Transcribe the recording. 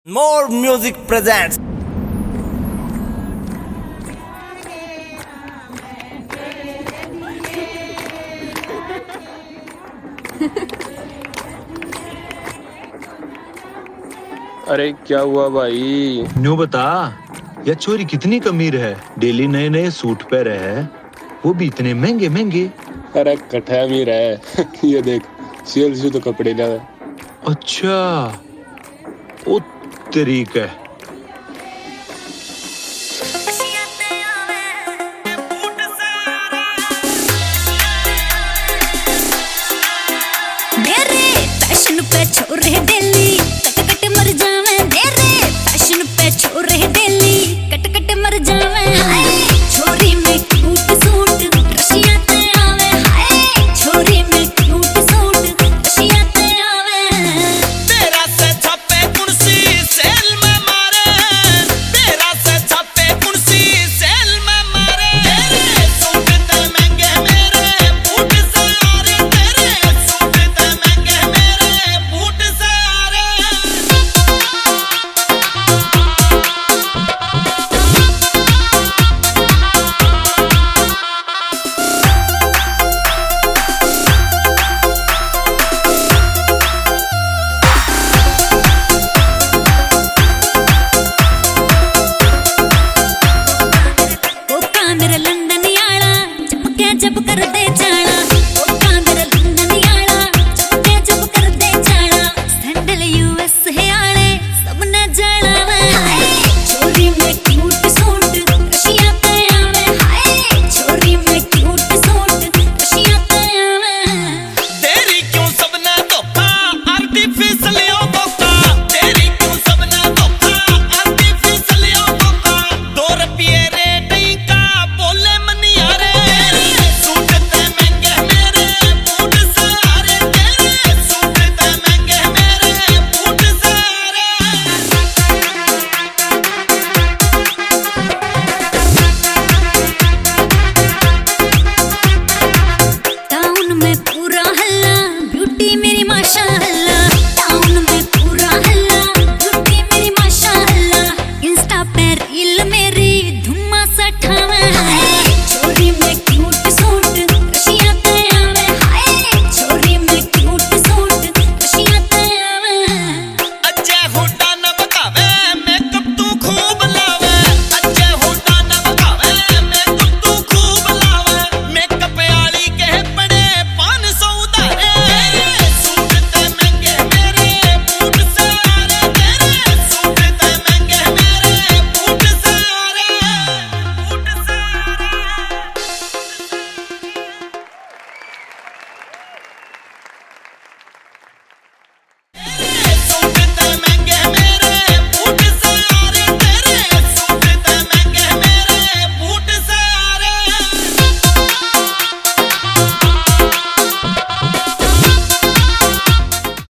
More Music presents. अरे क्या हुआ भाई? न्यू बता, यह छोरी कितनी कमीर है। डेली नए नए सूट पे रहे, वो भी इतने महंगे महंगे। अरे कठा भी रहे ये देख, सेल से तो कपड़े ला। अच्छा, ओ तरीका है।